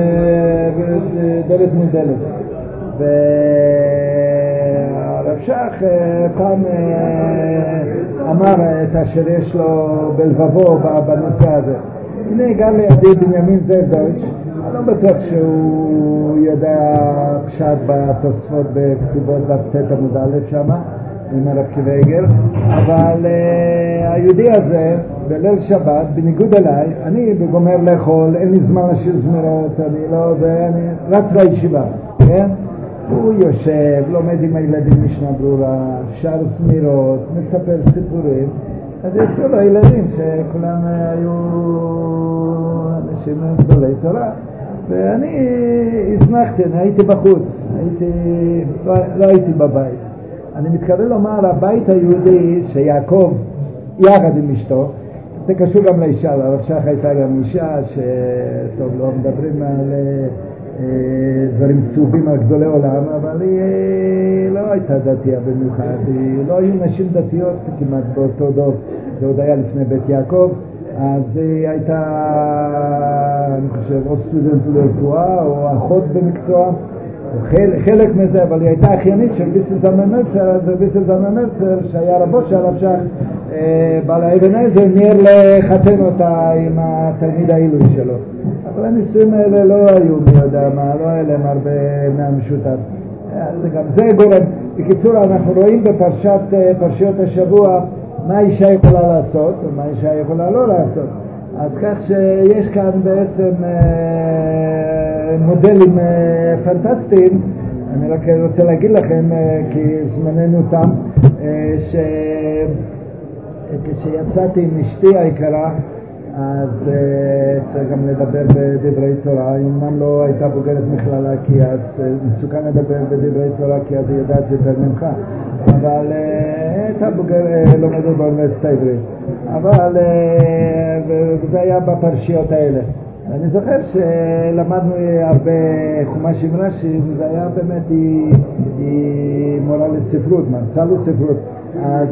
דלת מול דלת. והרב שך פעם אמר את אשר יש לו בלבבו בנושא הזה. הנה הגע לידי בנימין זאב דויטש, אני לא בטוח שהוא יודע פשט בתוספות בכתובות בפתת עמוד א' שמה, עם הרב קוויגר, אבל היהודי הזה בליל שבת, בניגוד אליי, אני גומר לאכול, אין לי זמן לשיר זמירות, ואני רץ לישיבה, כן? הוא יושב, לומד עם הילדים משנה ברורה, שר זמירות, מספר סיפורים, אז יצאו לו ילדים שכולם היו אנשים גדולי תורה, ואני הזנחתי, הייתי בחוץ, לא הייתי בבית. אני מתכוון לומר, הבית היהודי שיעקב יחד עם אשתו, זה קשור גם לאישה, הרב שך הייתה גם אישה שטוב, לא מדברים על דברים צהובים על גדולי עולם, אבל היא לא הייתה דתייה במיוחד, לא היו נשים דתיות כמעט באותו דור, זה עוד היה לפני בית יעקב, אז היא הייתה, אני חושב, או סטודנט לרפואה או אחות במקצוע, חלק מזה, אבל היא הייתה אחיינית של ויסל זלמן מלצר, אז ויסל זלמן מלצר שהיה רבות של הרב שך, בעל האבן עזר ניר לחתן אותה עם התלמיד העילוי שלו. אבל הנישואים האלה לא היו מי יודע מה, לא היה להם הרבה מהמשותף. זה גורם. בקיצור, אנחנו רואים בפרשיות השבוע מה אישה יכולה לעשות ומה אישה יכולה לא לעשות. אז כך שיש כאן בעצם מודלים פנטסטיים. אני רק רוצה להגיד לכם, כי זמננו תם, כשיצאתי עם אשתי היקרה, אז צריך גם לדבר בדברי תורה. אמנם לא הייתה בוגרת מכללה, כי אז מסוכן לדבר בדברי תורה, כי אז היא יודעת יותר ממך, אבל הייתה לומדת באוניברסיטה העברית. אבל זה היה בפרשיות האלה. אני זוכר שלמדנו הרבה חומש עם רש"י, וזה היה באמת היא מורה לספרות, מרצה לספרות. אז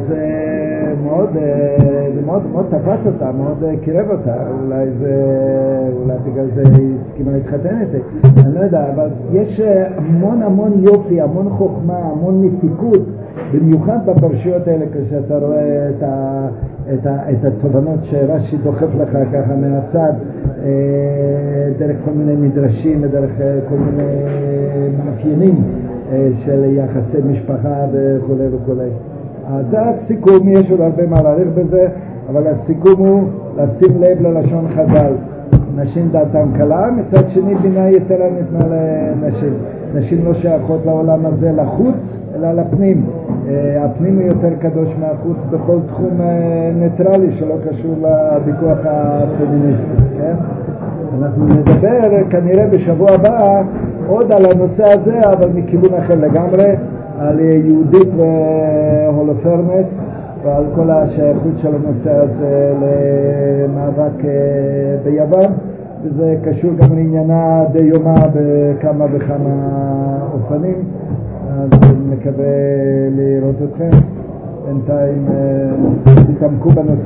מאוד תפס אותה, מאוד קירב אותה, אולי בגלל זה היא הסכימה להתחתן איתי, אני לא יודע, אבל יש המון יופי, המון חוכמה, המון מתיקות, במיוחד בפרשיות האלה, כשאתה רואה את התובנות שרש"י דוחף לך ככה מהצד, דרך כל מיני מדרשים, דרך כל מיני מאפיינים של יחסי משפחה וכו' וכו'. אז זה הסיכום, יש עוד הרבה מה להעריך בזה, אבל הסיכום הוא לשים לב ללשון חז"ל. נשים דעתם קלה, מצד שני בינה יתרה ניתנה לנשים. נשים לא שייכות לעולם הזה לחוץ, אלא לפנים. הפנים הוא יותר קדוש מהחוץ בכל תחום ניטרלי שלא קשור לוויכוח הפמיניסטי, כן? אנחנו נדבר כנראה בשבוע הבא עוד על הנושא הזה, אבל מכיוון אחר לגמרי, על יהודית והולופרנס ועל כל השייכות של הנושא הזה למאבק ביוון, וזה קשור גם לעניינה דיומה בכמה וכמה אופנים. אז אני מקווה לראות אתכם, בינתיים תתעמקו בנושא.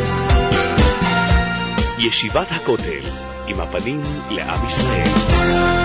ישיבת הכותל עם הפנים לעם ישראל.